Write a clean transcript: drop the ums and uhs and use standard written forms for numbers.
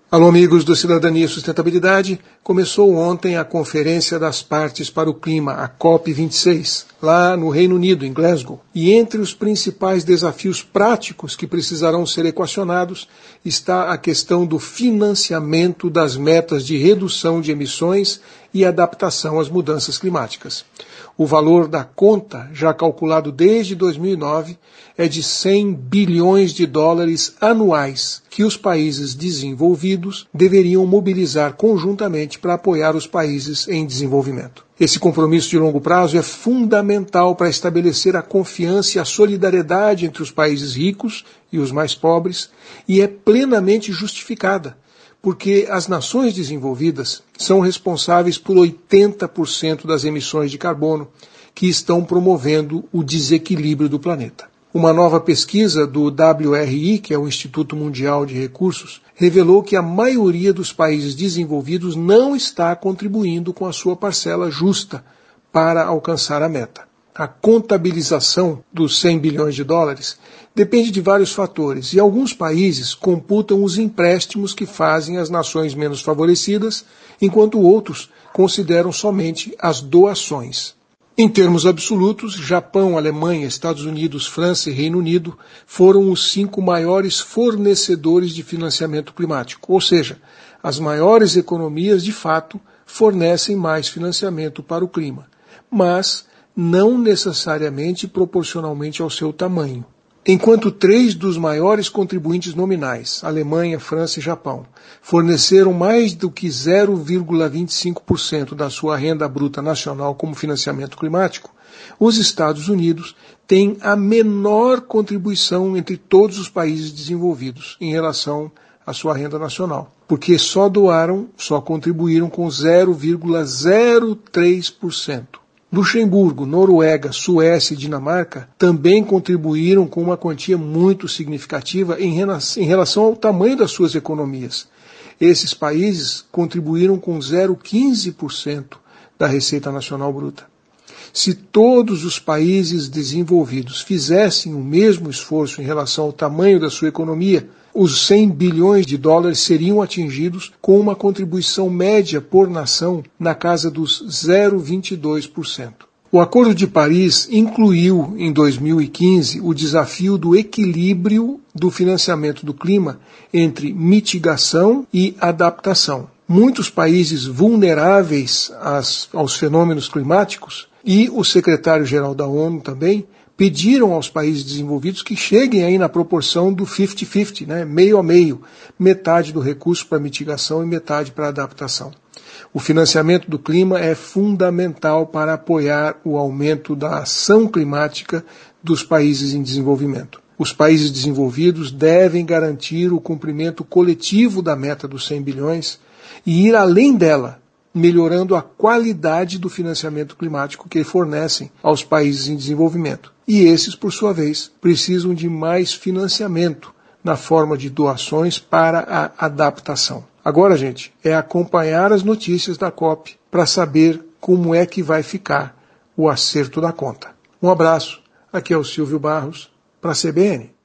Alô, amigos do Cidadania e Sustentabilidade. Começou ontem a Conferência das Partes para o Clima, a COP26, lá no Reino Unido, em Glasgow. E entre os principais desafios práticos que precisarão ser equacionados está a questão do financiamento das metas de redução de emissões e adaptação às mudanças climáticas. O valor da conta, já calculado desde 2009, é de 100 bilhões de dólares anuais que os países desenvolvidos deveriam mobilizar conjuntamente para apoiar os países em desenvolvimento. Esse compromisso de longo prazo é fundamental para estabelecer a confiança e a solidariedade entre os países ricos e os mais pobres e é plenamente justificada, porque as nações desenvolvidas são responsáveis por 80% das emissões de carbono que estão promovendo o desequilíbrio do planeta. Uma nova pesquisa do WRI, que é o Instituto Mundial de Recursos, revelou que a maioria dos países desenvolvidos não está contribuindo com a sua parcela justa para alcançar a meta. A contabilização dos 100 bilhões de dólares depende de vários fatores e alguns países computam os empréstimos que fazem as nações menos favorecidas, enquanto outros consideram somente as doações. Em termos absolutos, Japão, Alemanha, Estados Unidos, França e Reino Unido foram os 5 maiores fornecedores de financiamento climático, ou seja, as maiores economias de fato fornecem mais financiamento para o clima, mas não necessariamente proporcionalmente ao seu tamanho. Enquanto 3 dos maiores contribuintes nominais, Alemanha, França e Japão, forneceram mais do que 0,25% da sua renda bruta nacional como financiamento climático, os Estados Unidos têm a menor contribuição entre todos os países desenvolvidos em relação à sua renda nacional, porque só contribuíram com 0,03%. Luxemburgo, Noruega, Suécia e Dinamarca também contribuíram com uma quantia muito significativa em relação ao tamanho das suas economias. Esses países contribuíram com 0,15% da Receita Nacional Bruta. Se todos os países desenvolvidos fizessem o mesmo esforço em relação ao tamanho da sua economia, os 100 bilhões de dólares seriam atingidos com uma contribuição média por nação na casa dos 0,22%. O Acordo de Paris incluiu, em 2015, o desafio do equilíbrio do financiamento do clima entre mitigação e adaptação. Muitos países vulneráveis aos fenômenos climáticos, e o secretário-geral da ONU também, pediram aos países desenvolvidos que cheguem aí na proporção do 50-50, meio a meio, metade do recurso para mitigação e metade para adaptação. O financiamento do clima é fundamental para apoiar o aumento da ação climática dos países em desenvolvimento. Os países desenvolvidos devem garantir o cumprimento coletivo da meta dos 100 bilhões e ir além dela, melhorando a qualidade do financiamento climático que fornecem aos países em desenvolvimento. E esses, por sua vez, precisam de mais financiamento na forma de doações para a adaptação. Agora, gente, é acompanhar as notícias da COP para saber como é que vai ficar o acerto da conta. Um abraço, aqui é o Silvio Barros, para a CBN.